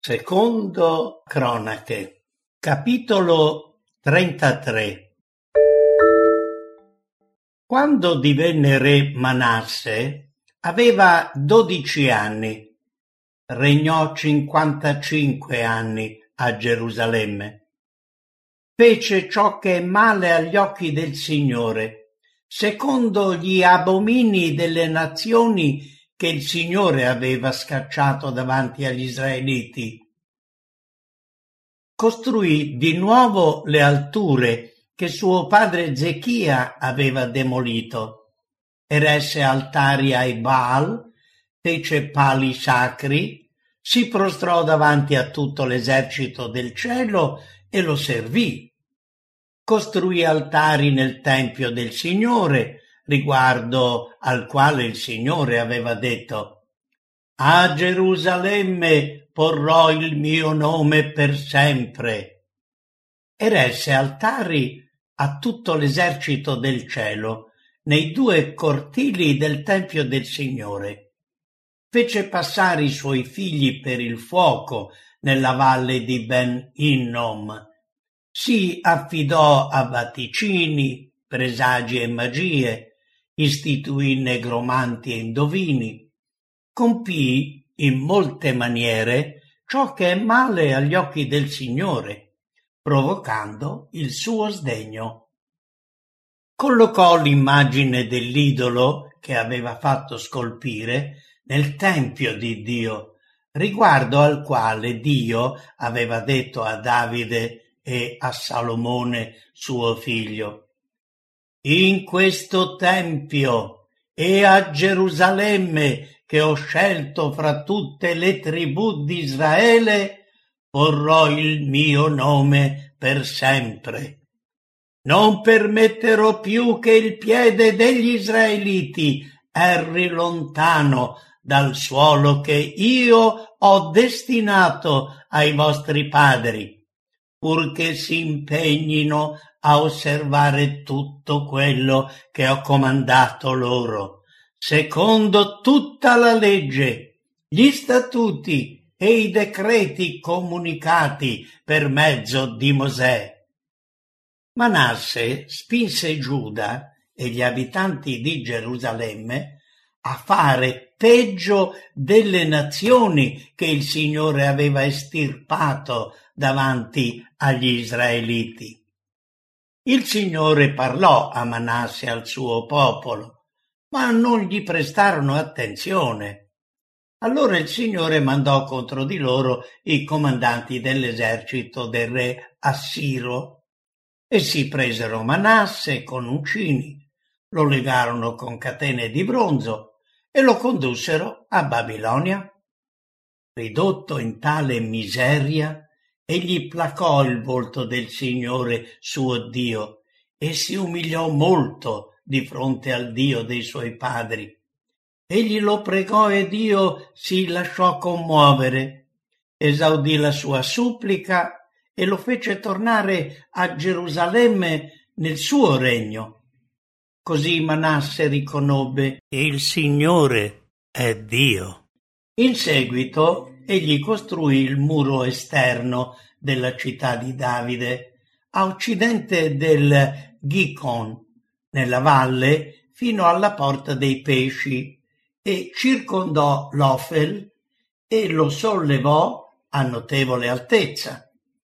Secondo Cronache, capitolo 33. Quando divenne re Manasse, aveva 12 anni. Regnò 55 anni a Gerusalemme. Fece ciò che è male agli occhi del Signore, secondo gli abomini delle nazioni che il Signore aveva scacciato davanti agli Israeliti. Costruì di nuovo le alture che suo padre Ezechia aveva demolito, eresse altari ai Baal, fece pali sacri, si prostrò davanti a tutto l'esercito del cielo e lo servì. Costruì altari nel Tempio del Signore, riguardo al quale il Signore aveva detto: «A Gerusalemme porrò il mio nome per sempre». Eresse altari a tutto l'esercito del cielo nei 2 cortili del Tempio del Signore. Fece passare i suoi figli per il fuoco nella valle di Ben Hinnom. Si affidò a vaticini, presagi e magie, istituì negromanti e indovini, compì in molte maniere ciò che è male agli occhi del Signore, provocando il suo sdegno. Collocò l'immagine dell'idolo che aveva fatto scolpire nel Tempio di Dio, riguardo al quale Dio aveva detto a Davide e a Salomone suo figlio: «In questo Tempio e a Gerusalemme che ho scelto fra tutte le tribù di Israele, porrò il mio nome per sempre. Non permetterò più che il piede degli israeliti erri lontano dal suolo che io ho destinato ai vostri padri, purché si impegnino a osservare tutto quello che ho comandato loro, secondo tutta la legge, gli statuti e i decreti comunicati per mezzo di Mosè». Manasse spinse Giuda e gli abitanti di Gerusalemme a fare peggio delle nazioni che il Signore aveva estirpato davanti agli israeliti. Il Signore parlò a Manasse e al suo popolo, ma non gli prestarono attenzione. Allora il Signore mandò contro di loro i comandanti dell'esercito del re Assiro, e si presero Manasse con uncini, lo legarono con catene di bronzo e lo condussero a Babilonia. Ridotto in tale miseria, egli placò il volto del Signore suo Dio e si umiliò molto di fronte al Dio dei suoi padri. Egli lo pregò e Dio si lasciò commuovere, esaudì la sua supplica e lo fece tornare a Gerusalemme nel suo regno. Così Manasse riconobbe che il Signore è Dio. In seguito egli costruì il muro esterno della città di Davide, a occidente del Gihon, nella valle fino alla porta dei pesci, e circondò l'Ofel e lo sollevò a notevole altezza.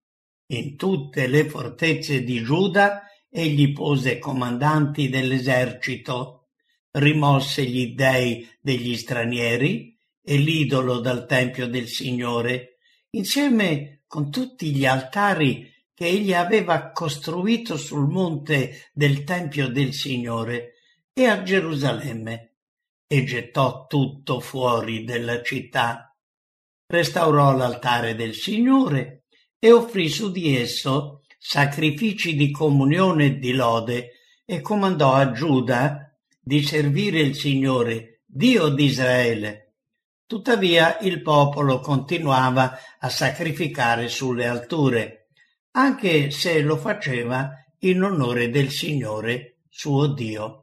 In tutte le fortezze di Giuda egli pose comandanti dell'esercito, rimosse gli dei degli stranieri e l'idolo dal Tempio del Signore, insieme con tutti gli altari che egli aveva costruito sul monte del Tempio del Signore e a Gerusalemme, e gettò tutto fuori della città. Restaurò l'altare del Signore e offrì su di esso sacrifici di comunione e di lode, e comandò a Giuda di servire il Signore, Dio di Israele. Tuttavia il popolo continuava a sacrificare sulle alture, anche se lo faceva in onore del Signore, suo Dio.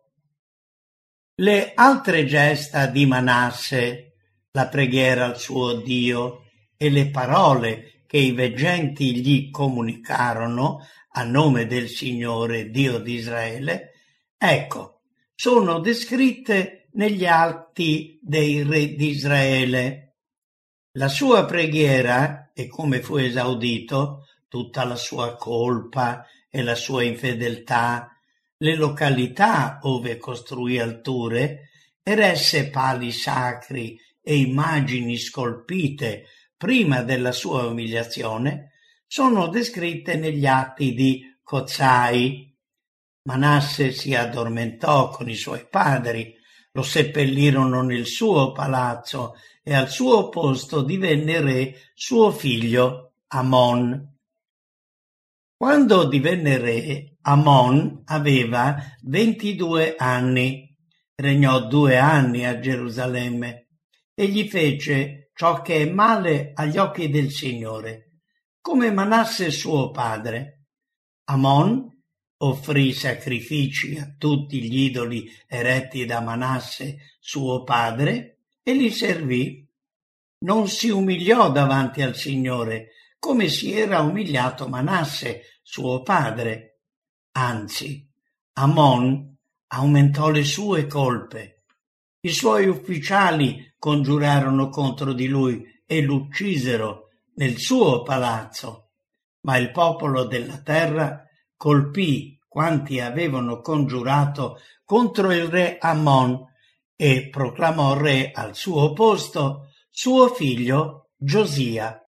Le altre gesta di Manasse, la preghiera al suo Dio e le parole che i veggenti gli comunicarono a nome del Signore Dio di Israele, ecco, sono descritte negli atti dei re di Israele. La sua preghiera e come fu esaudito, tutta la sua colpa e la sua infedeltà, le località ove costruì alture, eresse pali sacri e immagini scolpite prima della sua umiliazione, sono descritte negli atti di Cozai. Manasse si addormentò con i suoi padri, lo seppellirono nel suo palazzo e al suo posto divenne re suo figlio Amon. Quando divenne re, Amon aveva 22 anni, regnò 2 anni a Gerusalemme e gli fece ciò che è male agli occhi del Signore, come Manasse suo padre. Amon offrì sacrifici a tutti gli idoli eretti da Manasse suo padre e li servì. Non si umiliò davanti al Signore come si era umiliato Manasse suo padre. Anzi, Amon aumentò le sue colpe. I suoi ufficiali congiurarono contro di lui e l'uccisero nel suo palazzo. Ma il popolo della terra colpì quanti avevano congiurato contro il re Amon e proclamò re al suo posto suo figlio Giosia.